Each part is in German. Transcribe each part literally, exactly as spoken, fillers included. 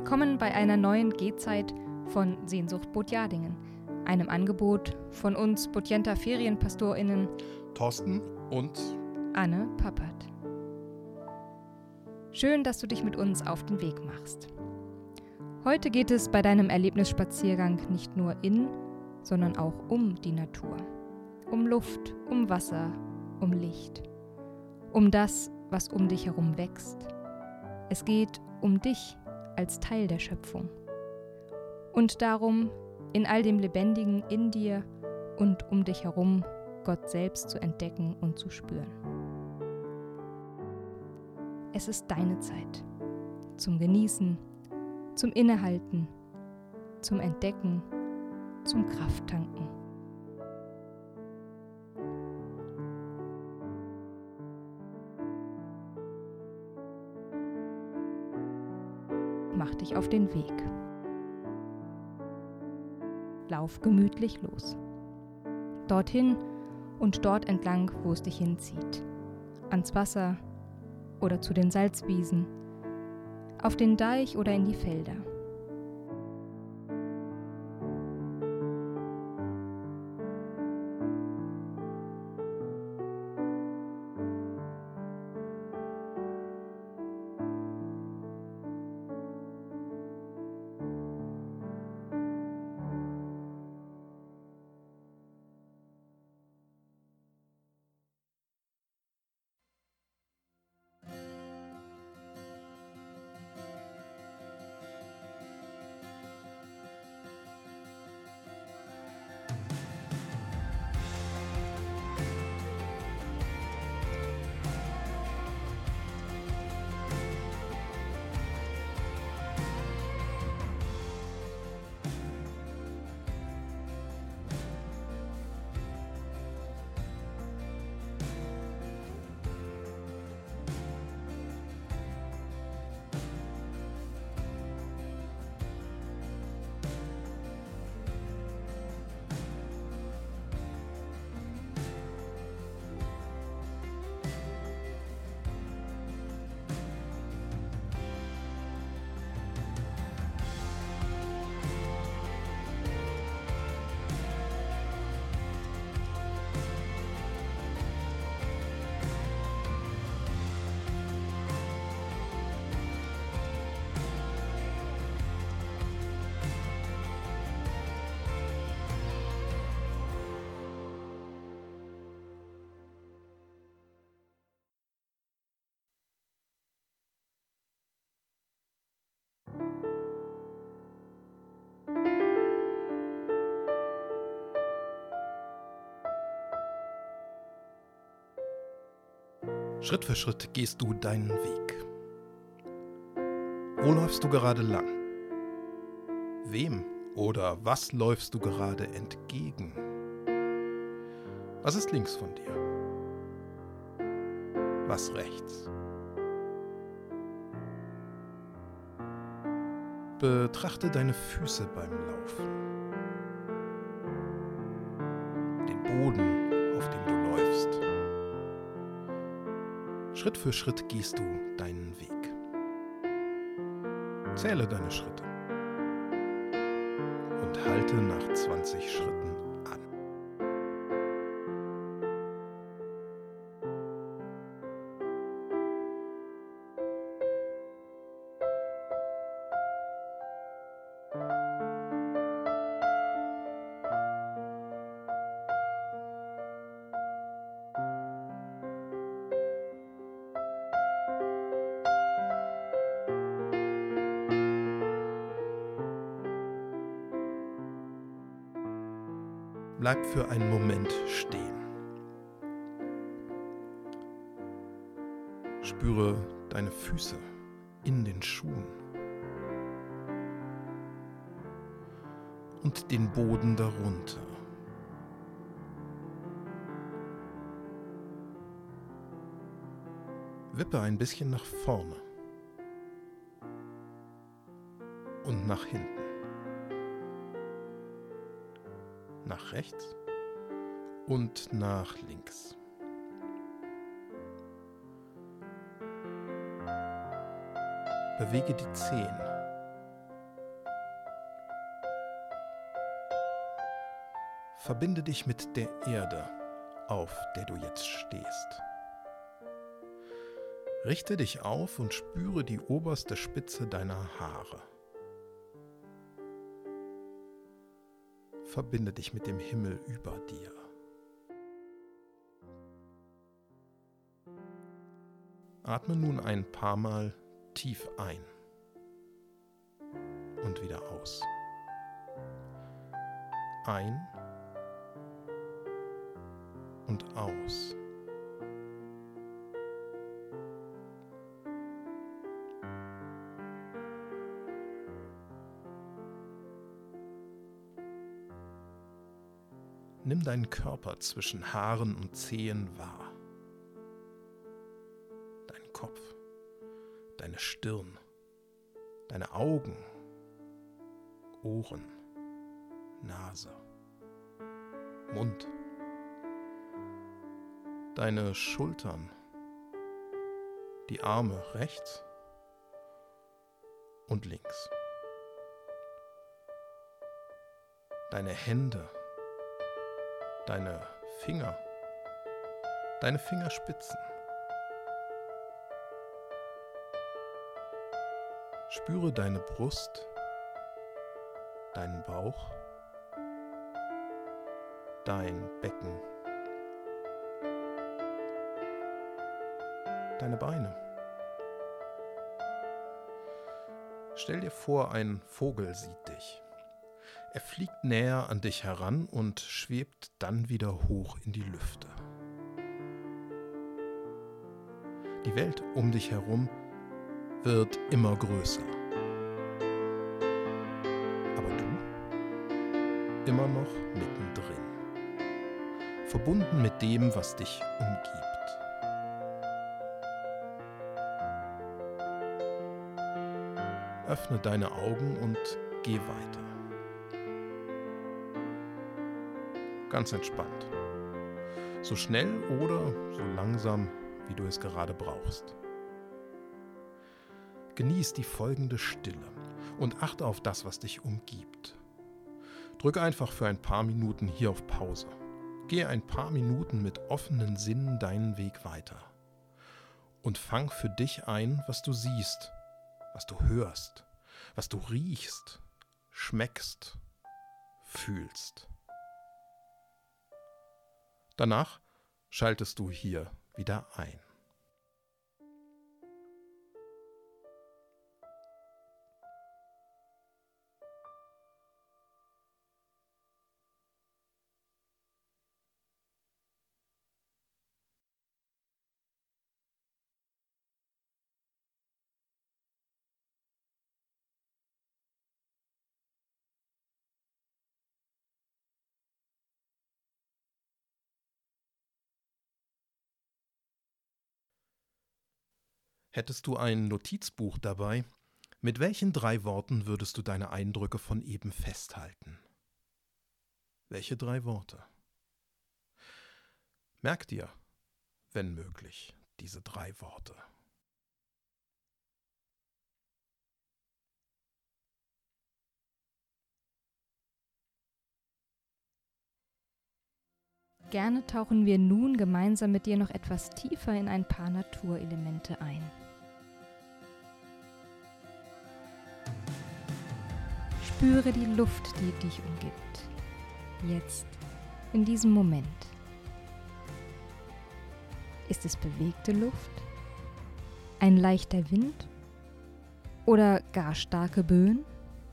Willkommen bei einer neuen Gehzeit von Sehnsucht Botjadingen, einem Angebot von uns Botjenter FerienpastorInnen Thorsten und Anne Pappert. Schön, dass du dich mit uns auf den Weg machst. Heute geht es bei deinem Erlebnisspaziergang nicht nur in, sondern auch um die Natur. Um Luft, um Wasser, um Licht. Um das, was um dich herum wächst. Es geht um dich als Teil der Schöpfung. Und darum, in all dem Lebendigen in dir und um dich herum Gott selbst zu entdecken und zu spüren. Es ist deine Zeit. Zum Genießen, zum Innehalten, zum Entdecken, zum Krafttanken. Mach dich auf den Weg. Lauf gemütlich los. Dorthin und dort entlang, wo es dich hinzieht. Ans Wasser oder zu den Salzwiesen, auf den Deich oder in die Felder. Schritt für Schritt gehst du deinen Weg. Wo läufst du gerade lang? Wem oder was läufst du gerade entgegen? Was ist links von dir? Was rechts? Betrachte deine Füße beim Laufen. Den Boden, auf dem du läufst. Schritt für Schritt gehst du deinen Weg. Zähle deine Schritte und halte nach zwanzig Schritten an. Bleib für einen Moment stehen. Spüre deine Füße in den Schuhen und den Boden darunter. Wippe ein bisschen nach vorne und nach hinten. Nach rechts und nach links. Bewege die Zehen Verbinde dich mit der Erde, auf der du jetzt stehst. Richte dich auf und spüre die oberste Spitze deiner Haare. Verbinde dich mit dem Himmel über dir. Atme nun ein paar Mal tief ein und wieder aus. Ein und aus. Nimm deinen Körper zwischen Haaren und Zehen wahr. Deinen Kopf, deine Stirn, deine Augen, Ohren, Nase, Mund, deine Schultern, die Arme rechts und links, deine Hände, deine Finger, deine Fingerspitzen. Spüre deine Brust, deinen Bauch, dein Becken, deine Beine. Stell dir vor, ein Vogel sieht dich. Er fliegt näher an dich heran und schwebt dann wieder hoch in die Lüfte. Die Welt um dich herum wird immer größer. Aber du immer noch mittendrin, verbunden mit dem, was dich umgibt. Öffne deine Augen und geh weiter. Ganz entspannt. So schnell oder so langsam, wie du es gerade brauchst. Genieß die folgende Stille und achte auf das, was dich umgibt. Drück einfach für ein paar Minuten hier auf Pause. Gehe ein paar Minuten mit offenen Sinnen deinen Weg weiter. Und fang für dich ein, was du siehst, was du hörst, was du riechst, schmeckst, fühlst. Danach schaltest du hier wieder ein. Hättest du ein Notizbuch dabei, mit welchen drei Worten würdest du deine Eindrücke von eben festhalten? Welche drei Worte? Merk dir, wenn möglich, diese drei Worte. Gerne tauchen wir nun gemeinsam mit dir noch etwas tiefer in ein paar Naturelemente ein. Spüre die Luft, die dich umgibt. Jetzt, in diesem Moment. Ist es bewegte Luft? Ein leichter Wind? Oder gar starke Böen?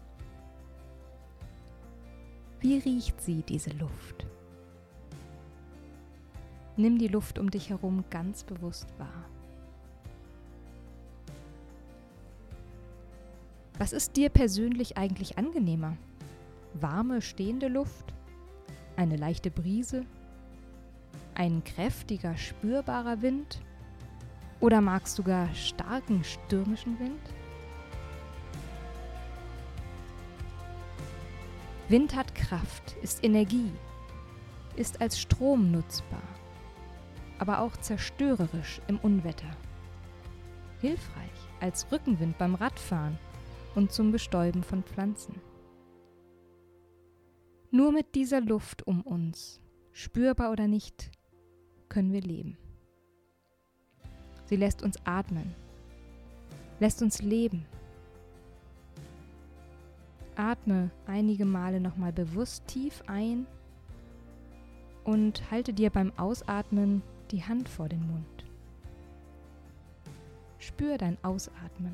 Wie riecht sie, diese Luft? Nimm die Luft um dich herum ganz bewusst wahr. Was ist dir persönlich eigentlich angenehmer? Warme, stehende Luft? Eine leichte Brise? Ein kräftiger, spürbarer Wind? Oder magst du gar starken, stürmischen Wind? Wind hat Kraft, ist Energie, ist als Strom nutzbar, aber auch zerstörerisch im Unwetter. Hilfreich als Rückenwind beim Radfahren und zum Bestäuben von Pflanzen. Nur mit dieser Luft um uns, spürbar oder nicht, können wir leben. Sie lässt uns atmen, lässt uns leben. Atme einige Male nochmal bewusst tief ein und halte dir beim Ausatmen die Hand vor den Mund. Spür dein Ausatmen.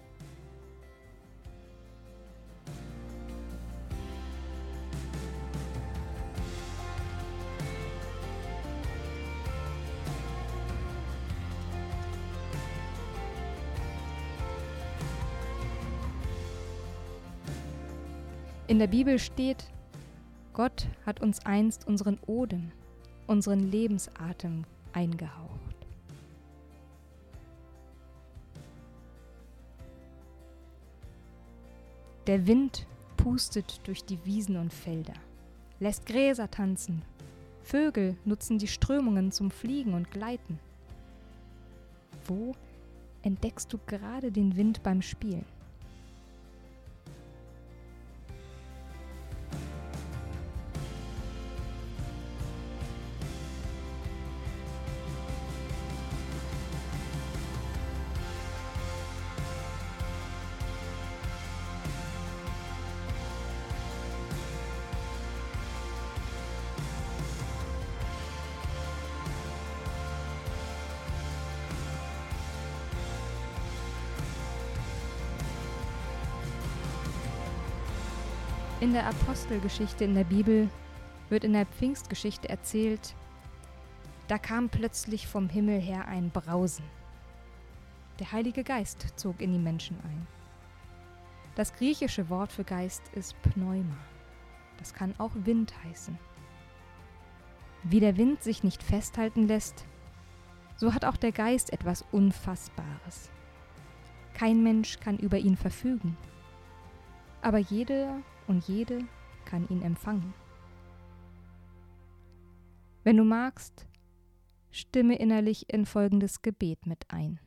In der Bibel steht, Gott hat uns einst unseren Odem, unseren Lebensatem eingehaucht. Der Wind pustet durch die Wiesen und Felder, lässt Gräser tanzen, Vögel nutzen die Strömungen zum Fliegen und Gleiten. Wo entdeckst du gerade den Wind beim Spielen? In der Apostelgeschichte in der Bibel wird in der Pfingstgeschichte erzählt, da kam plötzlich vom Himmel her ein Brausen. Der Heilige Geist zog in die Menschen ein. Das griechische Wort für Geist ist Pneuma. Das kann auch Wind heißen. Wie der Wind sich nicht festhalten lässt, so hat auch der Geist etwas Unfassbares. Kein Mensch kann über ihn verfügen, aber jeder und jede kann ihn empfangen. Wenn du magst, stimme innerlich in folgendes Gebet mit ein.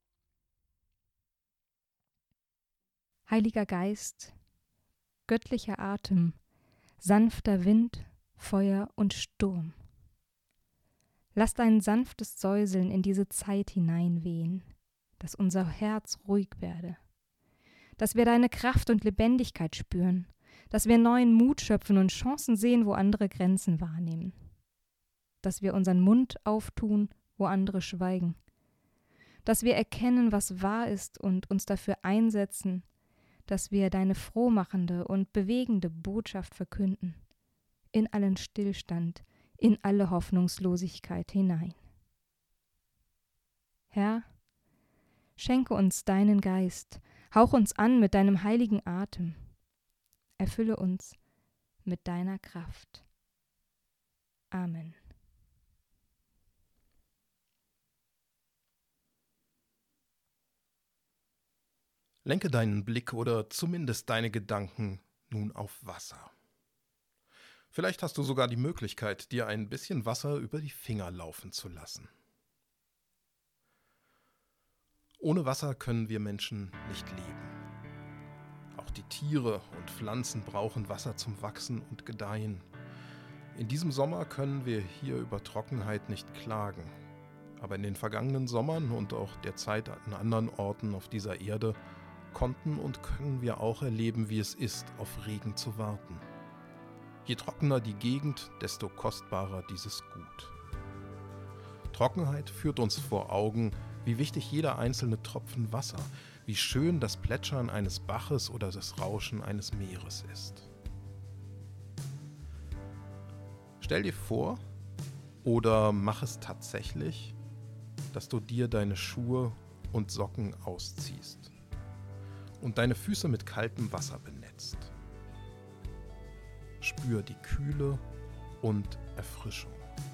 Heiliger Geist, göttlicher Atem, sanfter Wind, Feuer und Sturm. Lass dein sanftes Säuseln in diese Zeit hineinwehen, dass unser Herz ruhig werde, dass wir deine Kraft und Lebendigkeit spüren, dass wir neuen Mut schöpfen und Chancen sehen, wo andere Grenzen wahrnehmen, dass wir unseren Mund auftun, wo andere schweigen, dass wir erkennen, was wahr ist und uns dafür einsetzen, dass wir deine frohmachende und bewegende Botschaft verkünden, in allen Stillstand, in alle Hoffnungslosigkeit hinein. Herr, schenke uns deinen Geist, hauch uns an mit deinem heiligen Atem, erfülle uns mit deiner Kraft. Amen. Lenke deinen Blick oder zumindest deine Gedanken nun auf Wasser. Vielleicht hast du sogar die Möglichkeit, dir ein bisschen Wasser über die Finger laufen zu lassen. Ohne Wasser können wir Menschen nicht leben. Auch die Tiere und Pflanzen brauchen Wasser zum Wachsen und Gedeihen. In diesem Sommer können wir hier über Trockenheit nicht klagen. Aber in den vergangenen Sommern und auch derzeit an anderen Orten auf dieser Erde konnten und können wir auch erleben, wie es ist, auf Regen zu warten. Je trockener die Gegend, desto kostbarer dieses Gut. Trockenheit führt uns vor Augen, wie wichtig jeder einzelne Tropfen Wasser, wie schön das Plätschern eines Baches oder das Rauschen eines Meeres ist. Stell dir vor, oder mach es tatsächlich, dass du dir deine Schuhe und Socken ausziehst und deine Füße mit kaltem Wasser benetzt. Spür die Kühle und Erfrischung.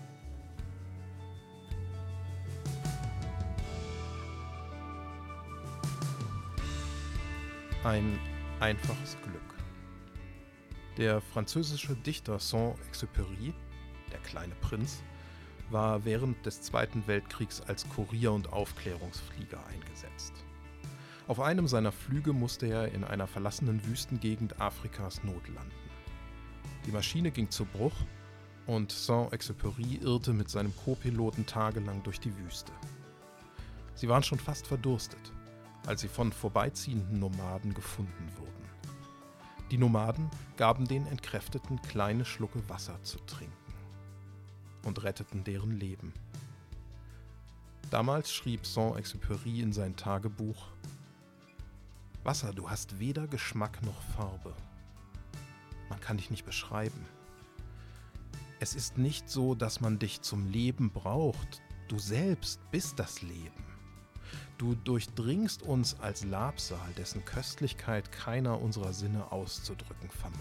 Ein einfaches Glück. Der französische Dichter Saint-Exupéry, der kleine Prinz, war während des Zweiten Weltkriegs als Kurier und Aufklärungsflieger eingesetzt. Auf einem seiner Flüge musste er in einer verlassenen Wüstengegend Afrikas notlanden. Die Maschine ging zu Bruch und Saint-Exupéry irrte mit seinem Co-Piloten tagelang durch die Wüste. Sie waren schon fast verdurstet, als sie von vorbeiziehenden Nomaden gefunden wurden. Die Nomaden gaben den Entkräfteten kleine Schlucke Wasser zu trinken und retteten deren Leben. Damals schrieb Saint-Exupéry in sein Tagebuch: Wasser, du hast weder Geschmack noch Farbe. Man kann dich nicht beschreiben. Es ist nicht so, dass man dich zum Leben braucht. Du selbst bist das Leben. Du durchdringst uns als Labsal, dessen Köstlichkeit keiner unserer Sinne auszudrücken vermag.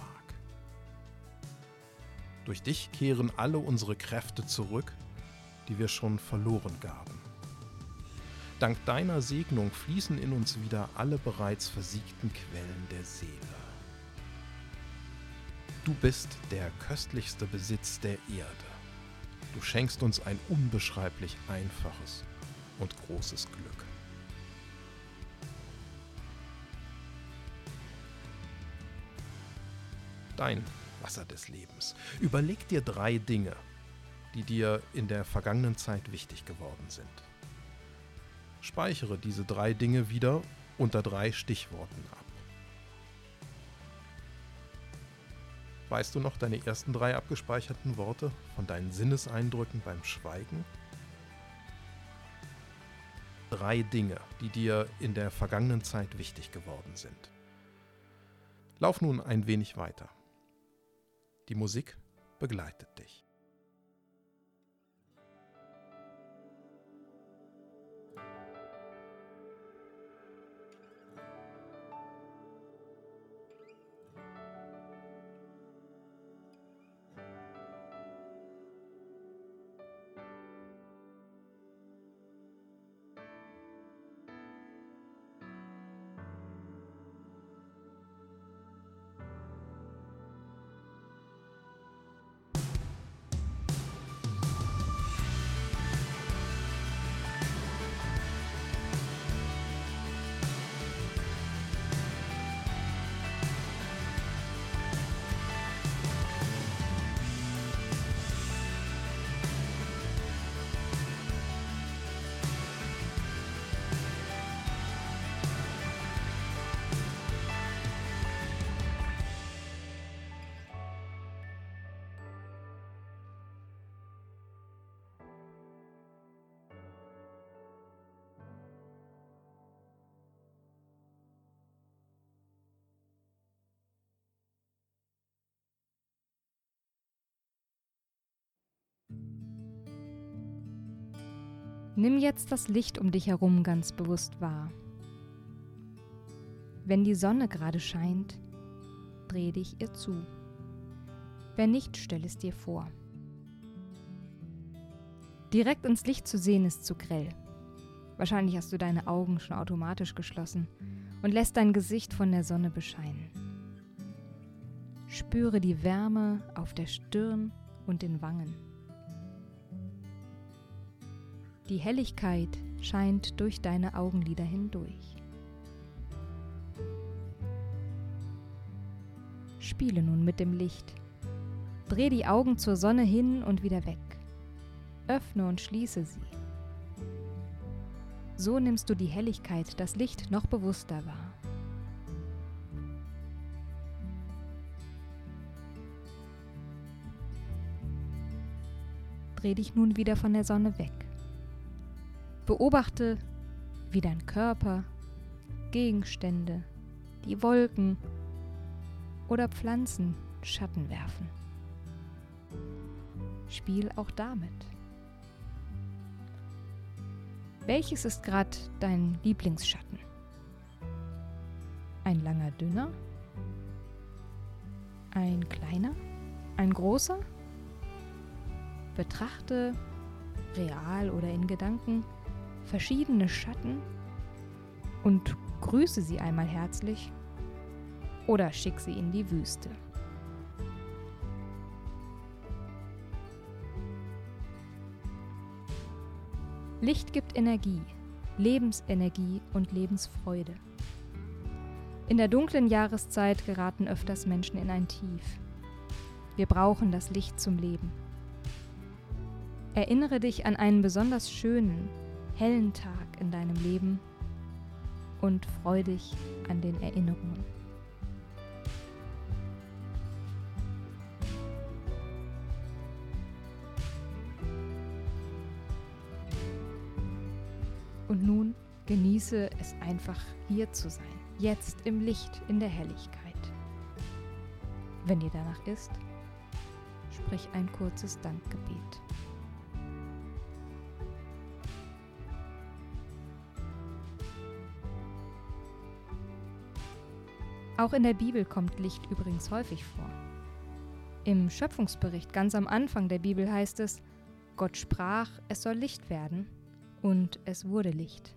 Durch dich kehren alle unsere Kräfte zurück, die wir schon verloren gaben. Dank deiner Segnung fließen in uns wieder alle bereits versiegten Quellen der Seele. Du bist der köstlichste Besitz der Erde. Du schenkst uns ein unbeschreiblich einfaches und großes Glück. Dein Wasser des Lebens. Überleg dir drei Dinge, die dir in der vergangenen Zeit wichtig geworden sind. Speichere diese drei Dinge wieder unter drei Stichworten ab. Weißt du noch deine ersten drei abgespeicherten Worte von deinen Sinneseindrücken beim Schweigen? Drei Dinge, die dir in der vergangenen Zeit wichtig geworden sind. Lauf nun ein wenig weiter. Die Musik begleitet dich. Nimm jetzt das Licht um dich herum ganz bewusst wahr. Wenn die Sonne gerade scheint, dreh dich ihr zu. Wenn nicht, stell es dir vor. Direkt ins Licht zu sehen ist zu grell. Wahrscheinlich hast du deine Augen schon automatisch geschlossen und lässt dein Gesicht von der Sonne bescheinen. Spüre die Wärme auf der Stirn und den Wangen. Die Helligkeit scheint durch deine Augenlider hindurch. Spiele nun mit dem Licht. Dreh die Augen zur Sonne hin und wieder weg. Öffne und schließe sie. So nimmst du die Helligkeit, das Licht noch bewusster wahr. Dreh dich nun wieder von der Sonne weg. Beobachte, wie dein Körper, Gegenstände, die Wolken oder Pflanzen Schatten werfen. Spiel auch damit. Welches ist gerade dein Lieblingsschatten? Ein langer, dünner? Ein kleiner? Ein großer? Betrachte, real oder in Gedanken, verschiedene Schatten und grüße sie einmal herzlich oder schick sie in die Wüste. Licht gibt Energie, Lebensenergie und Lebensfreude. In der dunklen Jahreszeit geraten öfters Menschen in ein Tief. Wir brauchen das Licht zum Leben. Erinnere dich an einen besonders schönen, hellen Tag in deinem Leben und freu dich an den Erinnerungen. Und nun genieße es einfach, hier zu sein, jetzt im Licht, in der Helligkeit. Wenn dir danach ist, sprich ein kurzes Dankgebet. Auch in der Bibel kommt Licht übrigens häufig vor. Im Schöpfungsbericht ganz am Anfang der Bibel heißt es: Gott sprach, es soll Licht werden, und es wurde Licht.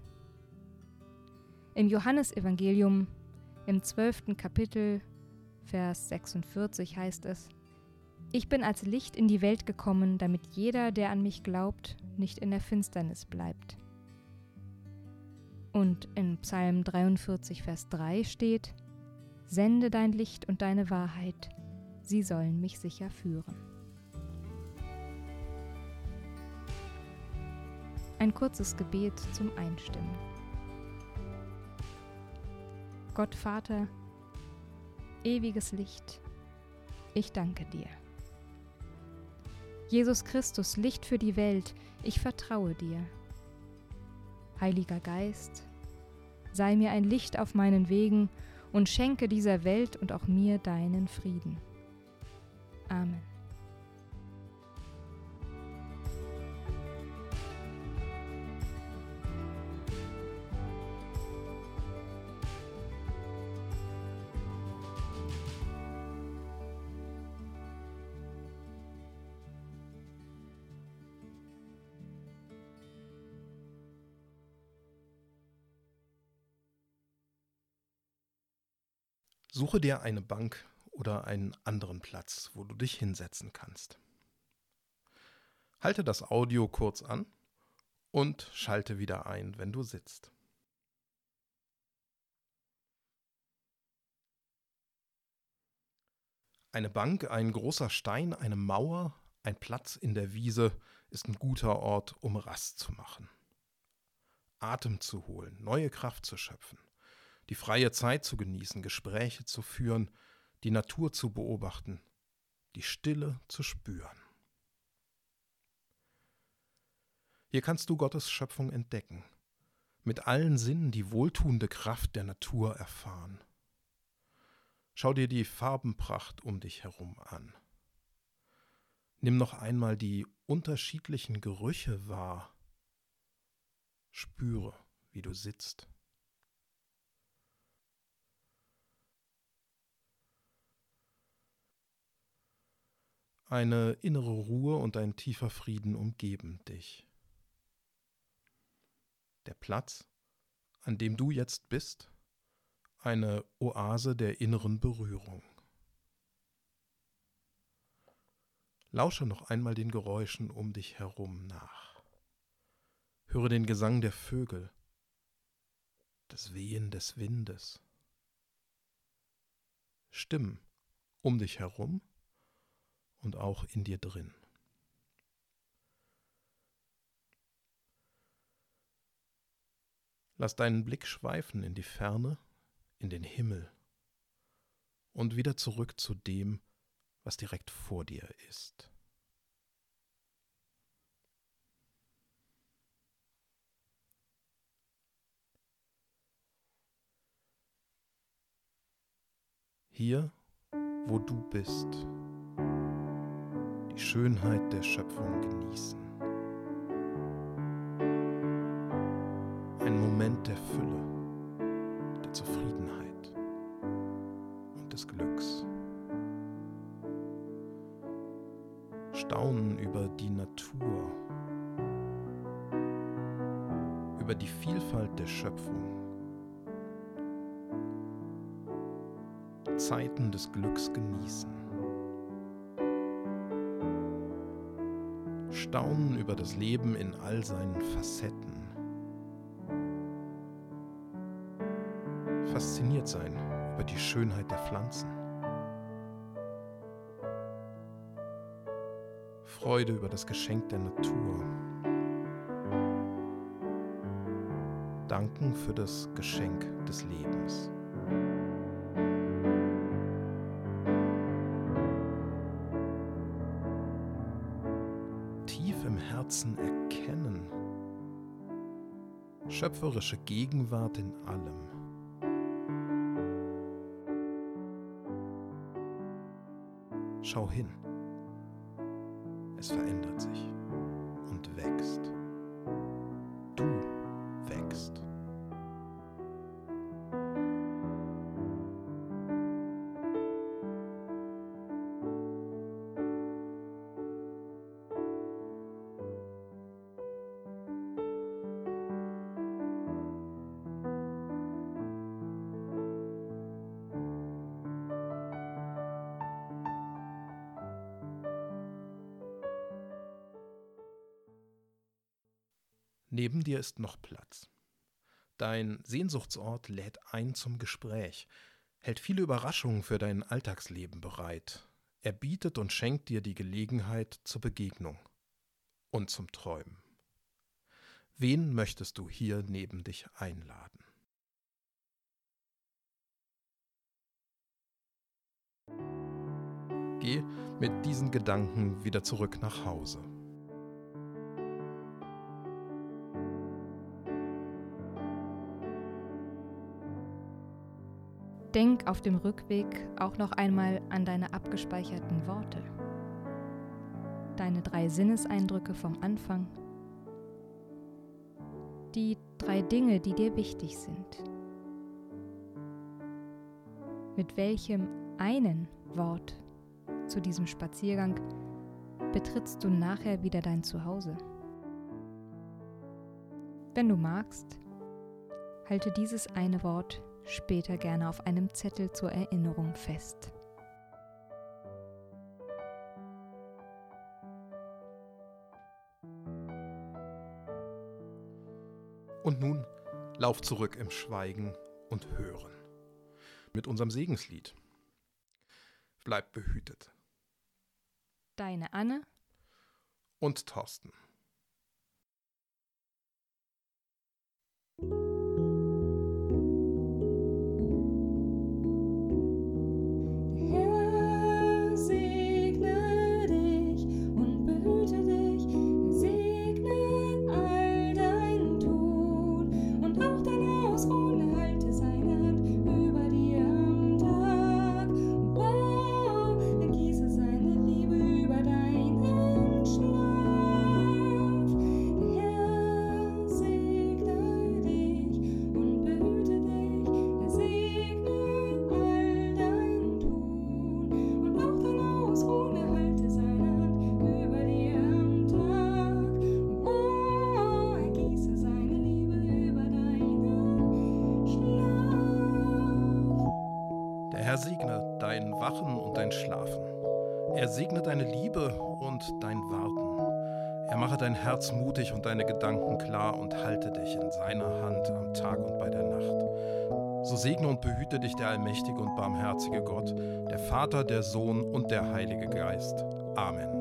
Im Johannesevangelium im zwölften Kapitel, Vers sechsundvierzig heißt es: Ich bin als Licht in die Welt gekommen, damit jeder, der an mich glaubt, nicht in der Finsternis bleibt. Und in Psalm dreiundvierzig, Vers drei steht: Sende dein Licht und deine Wahrheit, sie sollen mich sicher führen. Ein kurzes Gebet zum Einstimmen. Gott Vater, ewiges Licht, ich danke dir. Jesus Christus, Licht für die Welt, ich vertraue dir. Heiliger Geist, sei mir ein Licht auf meinen Wegen und schenke dieser Welt und auch mir deinen Frieden. Amen. Suche dir eine Bank oder einen anderen Platz, wo du dich hinsetzen kannst. Halte das Audio kurz an und schalte wieder ein, wenn du sitzt. Eine Bank, ein großer Stein, eine Mauer, ein Platz in der Wiese ist ein guter Ort, um Rast zu machen. Atem zu holen, neue Kraft zu schöpfen. Die freie Zeit zu genießen, Gespräche zu führen, die Natur zu beobachten, die Stille zu spüren. Hier kannst du Gottes Schöpfung entdecken, mit allen Sinnen die wohltuende Kraft der Natur erfahren. Schau dir die Farbenpracht um dich herum an. Nimm noch einmal die unterschiedlichen Gerüche wahr. Spüre, wie du sitzt. Eine innere Ruhe und ein tiefer Frieden umgeben dich. Der Platz, an dem du jetzt bist, eine Oase der inneren Berührung. Lausche noch einmal den Geräuschen um dich herum nach. Höre den Gesang der Vögel, das Wehen des Windes. Stimmen um dich herum und auch in dir drin. Lass deinen Blick schweifen in die Ferne, in den Himmel und wieder zurück zu dem, was direkt vor dir ist. Hier, wo du bist, die Schönheit der Schöpfung genießen. Ein Moment der Fülle, der Zufriedenheit und des Glücks. Staunen über die Natur, über die Vielfalt der Schöpfung. Zeiten des Glücks genießen. Staunen über das Leben in all seinen Facetten. Fasziniert sein über die Schönheit der Pflanzen. Freude über das Geschenk der Natur. Danken für das Geschenk des Lebens. Tief im Herzen erkennen. Schöpferische Gegenwart in allem. Schau hin. Es verändert sich und wächst. Du wächst. Neben dir ist noch Platz. Dein Sehnsuchtsort lädt ein zum Gespräch, hält viele Überraschungen für dein Alltagsleben bereit. Er bietet und schenkt dir die Gelegenheit zur Begegnung und zum Träumen. Wen möchtest du hier neben dich einladen? Geh mit diesen Gedanken wieder zurück nach Hause. Denk auf dem Rückweg auch noch einmal an deine abgespeicherten Worte, deine drei Sinneseindrücke vom Anfang, die drei Dinge, die dir wichtig sind. Mit welchem einen Wort zu diesem Spaziergang betrittst du nachher wieder dein Zuhause? Wenn du magst, halte dieses eine Wort später gerne auf einem Zettel zur Erinnerung fest. Und nun lauf zurück im Schweigen und Hören mit unserem Segenslied. Bleib behütet. Deine Anne und Thorsten. Der Herr segne dein Wachen und dein Schlafen. Er segne deine Liebe und dein Warten. Er mache dein Herz mutig und deine Gedanken klar und halte dich in seiner Hand am Tag und bei der Nacht. So segne und behüte dich der allmächtige und barmherzige Gott, der Vater, der Sohn und der Heilige Geist. Amen.